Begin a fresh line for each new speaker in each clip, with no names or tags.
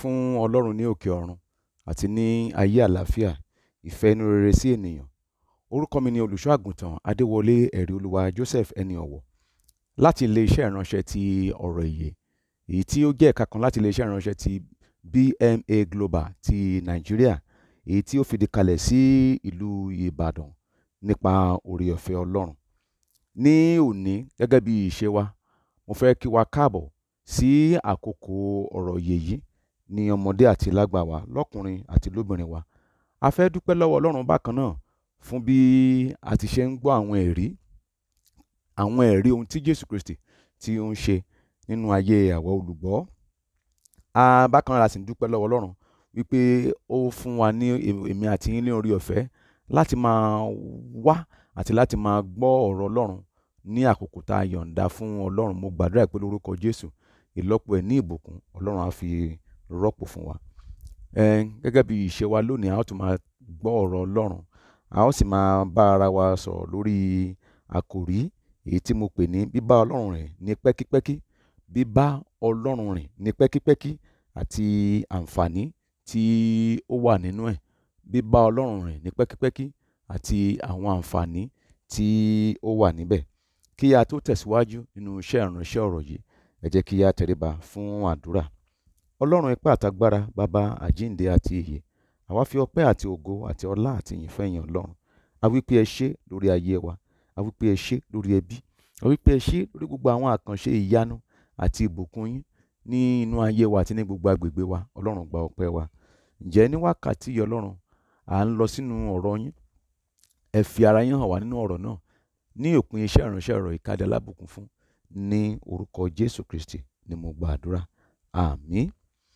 fún Ọlọ́run ní òkè ọ̀run àti ní ayé àlàáfíà ìfẹ́ inú rere sí ènìyàn. Orúkọ mi ni olùṣọ́ àgùntàn Adéwọlé ẹ̀rí olúwa Joseph ẹni ọ̀wọ̀ láti ilé-iṣẹ́ ìránṣẹ́ ti ọ̀rọ̀ ìyè, èyí tí ó jẹ́ ẹ̀ka kan láti ilé-iṣẹ́ ìránṣẹ́ ti BMA Global ti Nàìjíríà, èyí tí ó fìdí kalẹ̀ sí ìlú Ìbàdàn nípa oore ọ̀fẹ́ Ọlọ́run. Ní òní, gẹ́gẹ́ bí ìṣe wa, mo fẹ́ kí wa káàbọ̀ sí àkókò ọ̀rọ̀ ìyè yìí ní ọmọdé àti lágbà wa, lọ́kùnrin àti lóbìnrin wa. A fẹ́ dúpẹ́ lọ́wọ́ Ọlọ́run bákan náà fún bí a ti ṣe ń gbọ́ àwọn ẹ̀rí ohun tí Jésù Kristi tí ó ń ṣe nínú ayé àwa olùgbọ́. Bákan náà la sì ń dúpẹ́ lọ́wọ́ Ọlọ́run wípé ó fún wa ní èmi àti yín ní oore ọ̀fẹ́ láti máa wá àti láti máa gbọ́ ọ̀rọ̀ Ọlọ́run ní àkókò tá a yọ̀ǹda fún Ọlọ́run. Mo gbàdúrà pé lórúkọ Jésù ìlọ́po ẹ̀ ní ìbùkún Ọlọ́run á fi rọ́pò fún wa. Gẹ́gẹ́ bí ìṣe wa lónìí, a ó tún máa gbọ́ ọ̀rọ̀ Ọlọ́run, a ó sì máa bá ara wa sọ̀rọ̀ lórí àkòrí èyí tí mo pè ní bíbá Ọlọ́run rìn ní pẹ́kípẹ́kí, bíbá Ọlọ́run rìn ní pẹ́kípẹ́kí àti àǹfààní tí ó wà nínú ẹ̀. Bíbá Ọlọ́run rìn ní pẹ́kípẹ́kí àti àwọn àǹfààní tí ó wà níbẹ̀. Kí a tó tẹ̀síwájú nínú iṣẹ́ ìránṣẹ́ ọ̀rọ̀ yìí, ẹ jẹ́ kí a tẹríba fún àdúrà. Ọlọ́run ipá àtagbára, bàbá àjíǹde àti ìyè, àwa fi ọpẹ́ àti ògo àti ọlá àti ìyìn fẹ́yìn Ọlọ́run. A wí pé ẹ ṣé lórí ayé wa, a wí pé ẹ ṣé lórí ẹbí, a wí pé ẹ ṣé lórí gbogbo àwọn àkànṣe ìyanu àti ìbùkún yín ní inú ayé wa àti ní gbogbo agbègbè wa. Ọlọ́run gba ọpẹ́ wa. Ǹjẹ́ ní wákàtí yìí Ọlọ́run, à ń lọ sínú ọ̀rọ̀ yín. Ẹ fi ara yín hàn wá nínú ọ̀rọ̀ náà. Ní òpin iṣẹ́ ìránṣẹ́ ọ̀rọ̀ ìkádẹ alábùkún fún, ní orúkọ Jésù Kristi ni mo gba àdúrà. Àmín.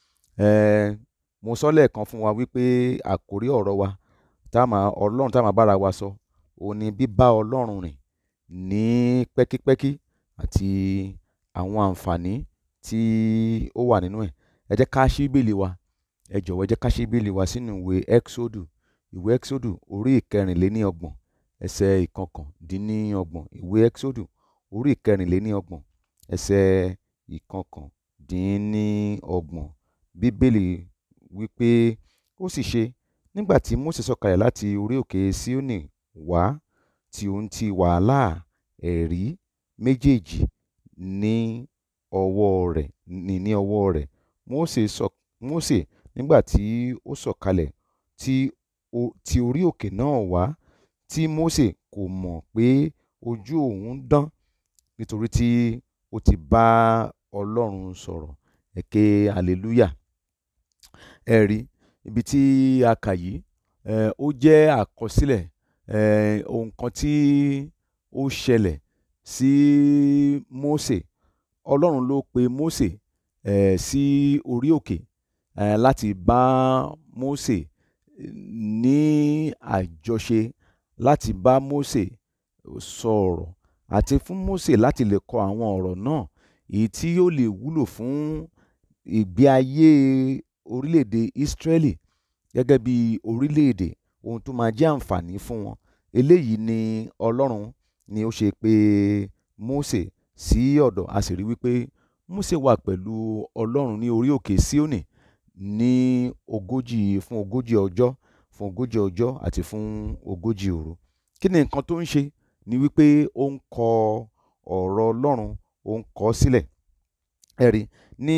Mo sọ lẹ́ẹ̀kan fún wa wípé àkórí ọ̀rọ̀ wa Ọlọ́run tá máa bára wa sọ òun ni bíbá Ọlọ́run rìn ní pẹ́kípẹ́kí àti àwọn àǹfààní tí ó wà nínú ẹ̀. Ẹ jẹ́ ká ṣí Bíbélì wa, ẹ jọ̀wọ́ ẹ jẹ́ ká ṣí Bíbélì wa sínú ìwé Ẹ́kísódù orí ìkẹrìnléníọgbọ̀n ẹsẹ̀ ìkọkàndínníọgbọ̀n. Ìwé Ẹ́kísódù orí ìkẹrìnléníọgbọ̀n ẹsẹ̀ ìkọkàndínníọgbọ̀n. Bíbélì wípé ó sì ṣe nígbà tí Mósè sọ̀kalẹ̀ láti orí òkè Síónì wá tí òun ti wàhálà ẹ̀rí méjèèjì ní ọwọ́ rẹ̀. Mósè nígbà tí ó sọ̀kalẹ̀ ti orí òkè náà wá, tí Mósè kò mọ̀ pé ojú òun dán nítorí tí ó ti bá Ọlọ́run sọ̀rọ̀. Ẹ ké hallelujah. Ẹ rí ibi tí a kà yìí, ó jẹ́ àkọsílẹ̀ ohun kan tí ó ṣẹlẹ̀ sí Mósè. Ọlọ́run ló pe Mósè sí orí òkè láti bá Mósè ní àjọṣe, láti bá Mósè sọ̀rọ̀ àti fún Mósè láti lè kọ àwọn ọ̀rọ̀ náà èyí tí yóò lè wúlò fún ìgbé ayé orílẹ̀-èdè Ísírẹ́lì gẹ́gẹ́ bí orílẹ̀-èdè, ohun tó máa jẹ́ àǹfààní fún wọn. Eléyìí ni Ọlọ́run ni ó ṣe pé Mósè sí ọ̀dọ̀. A sì rí wípé Mósè wà pẹ̀lú Ọlọ́run ní orí òkè Síónì ní fún ogójì ọjọ́ àti fún ogójì òru. Kí ni nǹkan tó ń ṣe? Ni wípé ó ń kọ ọ̀rọ̀ Ọlọ́run, ó ń kọ sílẹ̀. Ẹ rí ní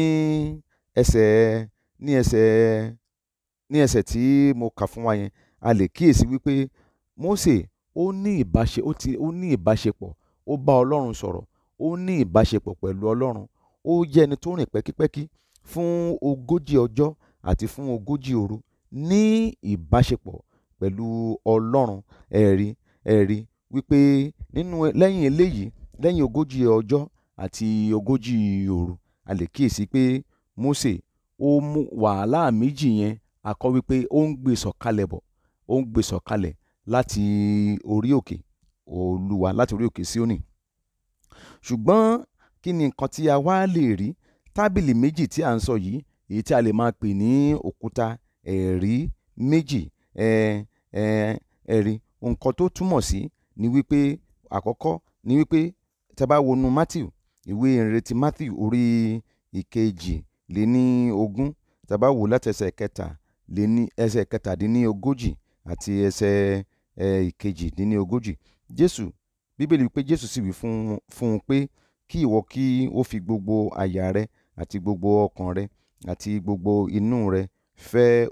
ẹsẹ̀ tí mo kà fún wa yẹn, a lè kíyèsí wípé Mósè ó ní ìbáṣepọ̀, ó bá Ọlọ́run sọ̀rọ̀, ó ní ìbáṣepọ̀ pẹ̀lú Ọlọ́run. Ó jẹ́ ẹni tó rìn pẹ́kípẹ́kí fún ogójì ọjọ́ àti fún ogójì òru ní ìbáṣepọ̀ pẹ̀lú Ọlọ́run. Ẹ rí wípé lẹ́yìn eléyìí, lẹ́yìn ogójì ọjọ́ àti ogójì òru, a lè kíyèsí pé Mósè ó mú wàhálà méjì yẹn, a kọ wípé ó ń gbé sọ̀kalẹ̀ láti orí òkè Olúwa, láti orí òkè Síónì. Ṣùgbọ́n kí ni nǹkan tí a wá lè rí? Tábìlì méjì tí à ń sọ yìí, èyí tí a lè máa pè ní òkúta ẹ̀rí méjì. Ẹ rí nǹkan tó túmọ̀ sí ni wípé àkọ́kọ́ ni wípé tí a bá wo Mátíù, ìwé ìrere ti Mátíù orí ìkejìléníogún, tá bá wò láti ẹsẹ̀ kẹtàdínlógójì àti ẹsẹ̀ ìkejìdínlógójì, bíbélì wípé Jésù sì wí fún un pé kí ìwọ kí ó fi gbogbo àyà rẹ àti gbogbo ọkàn rẹ àti gbogbo inú rẹ fẹ́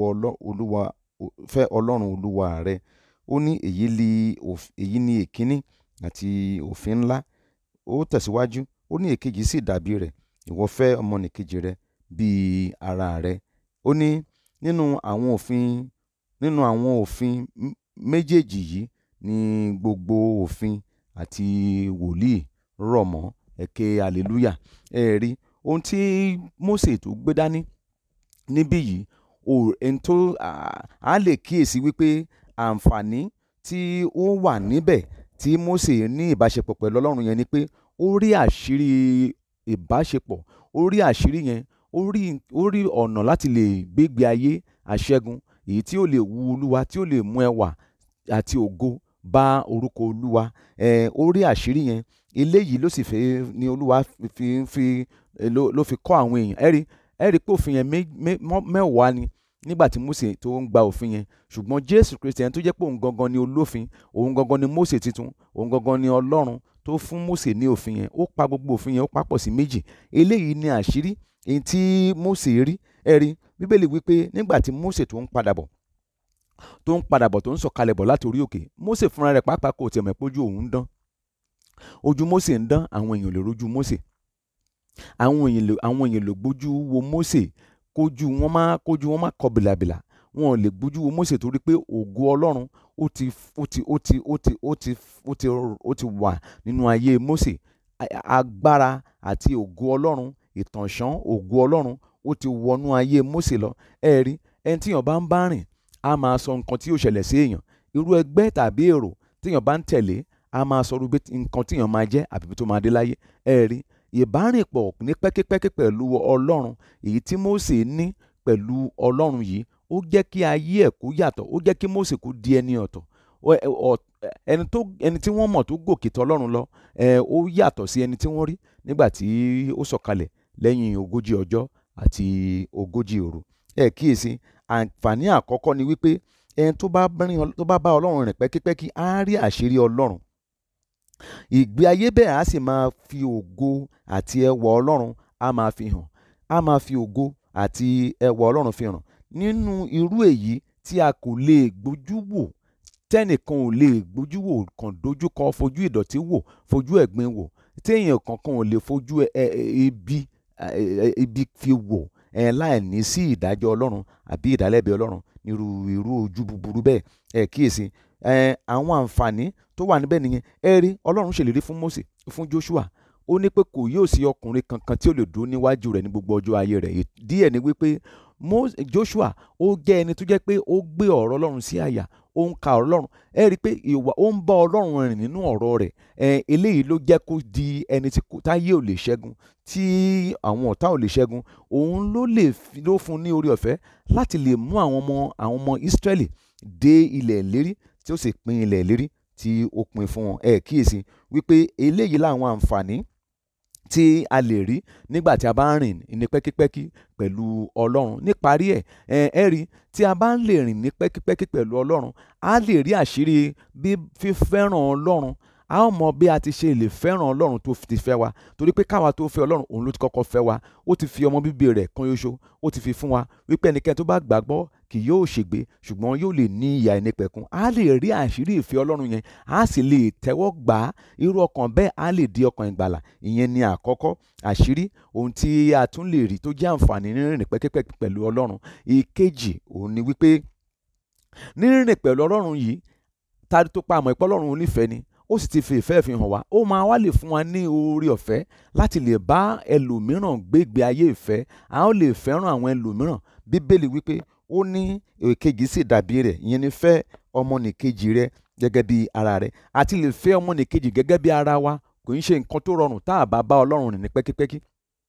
Ọlọ́run Olúwa rẹ. Ó ní èyí ni èkíní àti òfin ńlá. Ó tẹ̀síwájú, ó ní èkejì sì dàbí rẹ̀, ìwọ fẹ́ ọmọnìkejì rẹ bí ara rẹ. Ó ní nínú àwọn òfin méjèèjì yìí ni gbogbo òfin àti wòlíì rọ̀ mọ́. Ẹ ké hallelujah. Ẹ rí ohun tí Mósè tó gbé dání níbí yìí, ẹni tó a lè kíyèsí wípé àǹfààní tí ó wà níbẹ̀ tí Mósè ní ìbáṣepọ̀ pẹ̀lú Ọlọ́run yẹn ni pé ó rí àṣírí ìbáṣepọ̀, ó rí àṣírí yẹn, ó rí ọ̀nà láti lè gbégbé ayé àṣẹ́gun, èyí tí ó lè wu Olúwa, tí ó lè mú ẹwà àti ògo bá orúkọ Olúwa. Ó rí àṣírí yẹn. Eléyìí ló sì fẹ́ ni Olúwa ló fi kọ́ àwọn èèyàn. Ẹ rí pé òfin yẹn mẹ́wàá ni nígbà tí Mósè tó ń gba òfin yẹn, ṣùgbọ́n Jésù Kristi ẹni tó jẹ́ pé òun gangan ni olófin, òun gangan ni Mósè titun, òun gangan ni Ọlọ́run tó fún Mósè ní òfin yẹn. Ó pa gbogbo òfin yẹn, ó papọ̀ sí méjì. Eléyìí ni àṣírí èyí tí Mósè rí. Ẹ rí bíbélì wípé nígbà tí Mósè tó ń padà bọ̀ tó ń sọ̀kalẹ̀ bọ̀ láti orí òkè, Mósè fúnra rẹ̀ pàápàá kò tiẹ̀ mọ̀ pé ojú òun ń dán. Ojú Mósè ń dán, àwọn èèyàn lè rojú Mósè. Àwọn èèyàn lè gbójú wo Mósè kójú wọn má kọ bìlàbìlà. Wọn ò lè gbójú wo Mósè torí pé ògo Ọlọ́run ó ti wà nínú ayé Mósè. Agbára àti ògo Ọlọ́run, ìtànṣán ògo Ọlọ́run ó ti wọnú ayé Mósè lọ. Ẹ rí ẹni tí èèyàn bá ń bá rìn a máa sọ nǹkan tí yóò ṣẹlẹ̀ sí èèyàn. Irú ẹgbẹ́ tàbí èrò tí èèyàn bá ń tẹ̀lé a máa sọ nǹkan tí èèyàn máa jẹ́ àbí tó máa dé láyé. Ẹ rí ìbárìnpọ̀ ní pẹ́kípẹ́kí pẹ̀lú Ọlọ́run èyí tí Mósè ní pẹ̀lú Ọlọ́run yìí, ó jẹ́ kí ayé ẹ̀ kó yàtọ̀, ó jẹ́ kí Mósè kó di ẹni ọ̀tọ̀. Ẹni tí wọ́n mọ̀ tó gòkè tọ̀ Ọlọ́run lọ, ó yàtọ̀ sí ẹni tí wọ́n rí nígbà tí ó sọ̀kalẹ̀ lẹ́yìn 40 ọjọ́ àti 40 òru. Ẹ kíyèsí, àǹfààní àkọ́kọ́ ni wípé ẹni tó bá bá Ọlọ́run rìn pẹ́kípẹ́kí á rí àṣírí Ọlọ́run. Ìgbé ayé bẹ́ẹ̀ á sì máa fi ògo àti ẹwà Ọlọ́run á máa fi hàn. Á máa fi ògo àti ẹwà Ọlọ́run fi hàn nínú irú èyí tí a kò lè gbójú wò, tẹ́nìkan ò lè gbójú wò, kàn dojú kọ, fojú ìdọ̀tí wò, fojú ẹ̀gbin wò, téèyàn kankan ò lè fojú ibi fi wò láì ní sí ìdájọ́ Ọlọ́run àbí ìdálẹ́bi Ọlọ́run irú ojú búburú bẹ́ẹ̀. Ẹ kíyèsí, àwọn àǹfààní tó wà níbẹ̀ nìyẹn. Ẹ rí Ọlọ́run ṣèlérí fún Mósè, fún Joshua. Ó ní pé kò yóò sí ọkùnrin kankan tí ó lè dúró níwájú rẹ̀ ní gbogbo ọjọ́ ayé rẹ̀. Díẹ̀ ni wípé Joshua ó jẹ́ ẹni tó jẹ́ pé ó gbé ọ̀rọ̀ Ọlọ́run sí àyà, ó ń ka ọ̀rọ̀ Ọlọ́run. Ẹ rí pé ó ń bá Ọlọ́run rìn nínú ọ̀rọ̀ rẹ̀. Eléyìí ló jẹ́ kó di ẹni táyé ò lè ṣẹ́gun, tí àwọn ọ̀tá ò lè ṣẹ́gun. Òun ló fún ní oore ọ̀fẹ́ láti lè mú àwọn ọmọ Ísírẹ́lì dé ilẹ̀ ìlérí, tí ó sì pín ilẹ̀ ìlérí tí ó pín fún wọn. Ẹ kíyèsí wípé eléyìí làwọn àǹfààní tí a lè rí nígbà tí a bá ń rìn ní pẹ́kípẹ́kí pẹ̀lú Ọlọ́run. Níparí ẹ rí tí a bá ń lè rìn ní pẹ́kípẹ́kí pẹ̀lú Ọlọ́run, a lè rí àṣírí bí fífẹ́ràn Ọlọ́run. A ó mọ bí a ti ṣe lè fẹ́ràn Ọlọ́run tó ti fẹ́ wa, torí pé káwa tó fẹ́ Ọlọ́run òun ló ti kọ́kọ́ fẹ́ wa. Ó ti fi ọmọ bíbí rẹ̀ kan ṣoṣo, ó ti fi fún wa wípé ẹnikẹ́ni tó bá gbàgbọ́ kì yóò ṣègbé ṣùgbọ́n yóò lè ní ìyè àìnípẹ̀kun. A lè rí àṣírí ìfẹ́ Ọlọ́run yẹn, a sì lè tẹ́wọ́ gbà á. Irú ọkàn bẹ́ẹ̀ á lè di ọkàn ìgbàlà. Ìyẹn ni àkọ́kọ́ àṣírí ohun tí a tún lè rí tó jẹ́ àǹfààní rírìn pẹ́kípẹ́kí pẹ̀lú Ọlọ́run. Ìkejì òun ni wípé rírìn pẹ̀lú Ọlọ́run yìí, tàbí tó pa àmọ́ ìpọ́ Ọlọ́run onífẹ̀ẹ́ ni, ó sì ti fi ìfẹ́ fi hàn wá. Ó máa wá lè fún wa ní oore ọ̀fẹ́ láti lè bá ẹlòmíràn gbégbé ayé ìfẹ́. A ó lè fẹ́ràn àwọn ẹlòmíràn. Bíbélì wípé ó ní èkejì sì dàbí rẹ̀, ìyẹn ni fẹ́ ọmọnìkejì rẹ gẹ́gẹ́ bí ara rẹ. Àti lè fẹ́ ọmọnìkejì gẹ́gẹ́ bí ara wa kò ń ṣe nǹkan tó rọrùn tá a bá Ọlọ́run rìn ní pẹ́kípẹ́kí.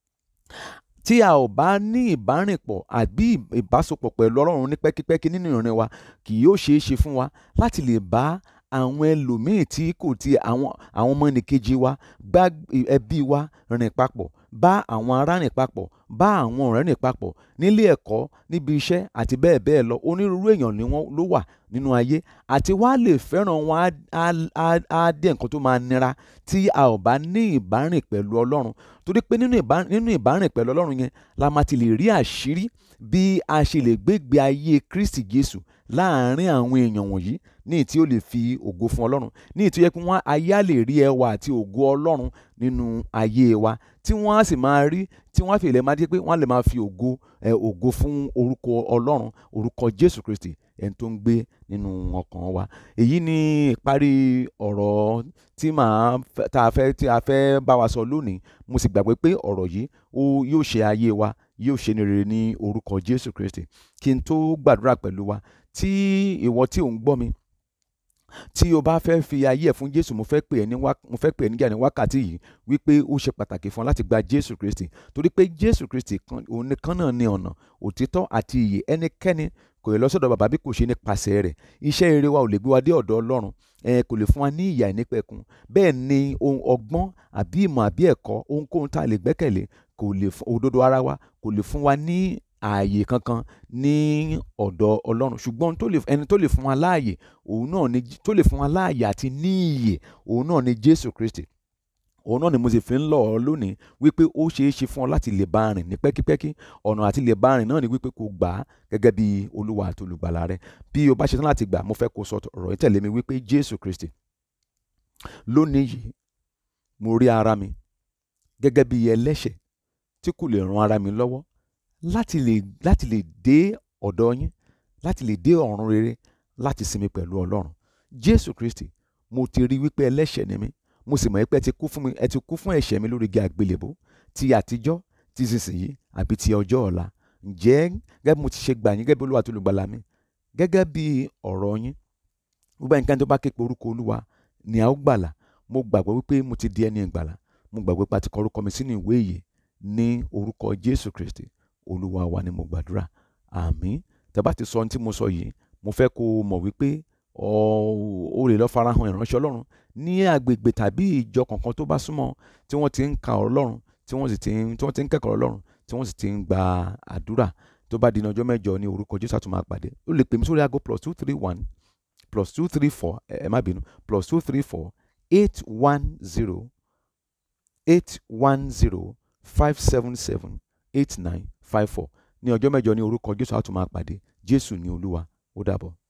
Tí a ò bá ní ìbárìnpọ̀ àbí ìbásopọ̀ pẹ̀lú Ọlọ́run ní pẹ́kípẹ́kí nínú ìrìn wa, kì yóò ṣeé ṣe fún wa láti lè bá àwọn ẹlòmíì tí kò ti àwọn ọmọnìkejì wa, bá ẹbí wa rìn papọ̀, bá àwọn ará rìn papọ̀, bá àwọn ọ̀rẹ́ rìn papọ̀, nílé ẹ̀kọ́, níbi iṣẹ́ àti bẹ́ẹ̀ bẹ́ẹ̀ lọ. Onírúurú èèyàn ni wọ́n ló wà nínú ayé, àti wá lè fẹ́ràn wọn á dé nǹkan tó máa nira tí a ò bá ní ìbárìn pẹ̀lú Ọlọ́run. Torí pé nínú ìbárìn pẹ̀lú Ọlọ́run yẹn la máa ti lè rí àṣírí bí a ṣe lè gbégbé ayé Kristi Jésù láàárín àwọn èèyàn wọ̀nyí, ní èyí tí ó lè fi ògo fún Ọlọ́run, ní èyí tí ó yẹ kí ayé á lè rí ẹwà àti ògo Ọlọ́run nínú ayé wa, tí wọ́n á sì máa rí, tí wọ́n á fi lè máa jẹ́ pé wọ́n á lè máa fi ògo fún orúkọ Ọlọ́run, orúkọ Jésù Kristi, ẹni tó ń gbé nínú ọkàn wa. Èyí ni ìparí ọ̀rọ̀ tí a fẹ́ bá wa sọ lónìí. Mo sì gbàgbé pé ọ̀rọ̀ yìí yóò ṣe ayé wa, yóò ṣe ní rere ní orúkọ Jésù Kristi. Kí n tó gbàdúrà pẹ̀lú wa, tí ìwọ tí ò ń gbọ́ mi, tí o bá fẹ́ fi ayé ẹ̀ fún Jésù, mo fẹ́ pè ẹ́ níjà ní wákàtí yìí wípé ó ṣe pàtàkì fún ọ láti gba Jésù Kristi. Torí pé Jésù Kristi òun nìkan náà ni ọ̀nà, òtítọ́ àti ìyè. Ẹnikẹ́ni kò lè lọ sọ́dọ̀ bàbá bí kò ṣe nípasẹ̀ rẹ̀. Iṣẹ́ rere wa ò lè gbé wa dé ọ̀dọ̀ Ọlọ́run, kò lè fún wa ní ìyè àìnípẹ̀kun. Bẹ́ẹ̀ ni ohun ọgbọ́n àbí ìmọ̀ àbí ẹ̀kọ́, ohunkóhun tá a lè gbẹ́kẹ̀lé, kò lè fún òdodo ara wa, kò lè fún wa ní ààyè kankan ní ọ̀dọ̀ Ọlọ́run. Ṣùgbọ́n ẹni tó lè fún wa láàyè, òun náà ni tó lè fún wa láàyè àti ní ìyè, òun náà ni Jésù Kristi. Òun náà ni mo sì fi ń lọ̀ ọ́ lónìí wípé ó ṣeé ṣe fún ọ láti lè bá rìn ní pẹ́kípẹ́kí. Ọ̀nà àti lè bá rìn náà ni wípé kó gbà á gẹ́gẹ́ bí Olúwa àti Olùgbàlà rẹ. Bí o bá ṣetán láti gbà, mo fẹ́ kó sọ ọ̀rọ̀ yìí tẹ̀lé mi wípé Jésù Kristi, lónìí yìí mo rí ara mi gẹ́gẹ́ bí ẹlẹ́ṣẹ̀ tí kò lè ran ara mi lọ́wọ́ láti lè dé ọ̀dọ̀ yín, láti lè dé ọ̀run rere, láti sinmi pẹ̀lú Ọlọ́run. Jésù Kristi, mo ti rí wípé ẹlẹ́ṣẹ̀ ni mí, mo sì mọ̀ pé ẹ ti kú fún ẹ̀ṣẹ̀ mi lórí igi àgbélébùú, ti àtijọ́, ti ìsinsìnyí àbí ti ọjọ́ ọ̀la. Ǹjẹ́ gẹ́gẹ́ bí mo ti ṣe gbà yín gẹ́gẹ́ bí Olúwa àti Olùgbàlà mi, gẹ́gẹ́ bí ọ̀rọ̀ yín, gbogbo ẹnikẹ́ni tó bá ké pe orúkọ Olúwa ni a ó gbàlà. Mo gbàgbọ́ wípé mo ti di ẹni ìgbàlà. Mo gbàgbọ́ pé a ti kọ orúkọ mi sínú ìwé ìyè ní orúkọ Jésù Kristi, Olúwa wa ni mo gbàdúrà. Àmín. Tẹ́ bá ti sọ ohun tí mo sọ yìí, mo fẹ́ kó o mọ̀ wípé o lè lọ farahàn ìránṣẹ́ Ọlọ́run ní agbègbè tàbí ìjọ kankan tó bá súnmọ́, tí wọ́n ti ń ka ọ̀rọ̀ Ọlọ́run, tí wọ́n ti ń kẹ́kọ̀ọ́ Ọlọ́run, tí wọ́n sì ti ń gba àdúrà. Tó bá di ní ọjọ́ mẹ́jọ ní orúkọ Jésù, a tún máa pàdé. O lè pè mí sórí aago +234 +234 810 577 8954. Ní ọjọ́ mẹ́jọ ní orúkọ Jésù, a tún máa pàdé. Jésù ni Olúwa. Ó dàbọ̀.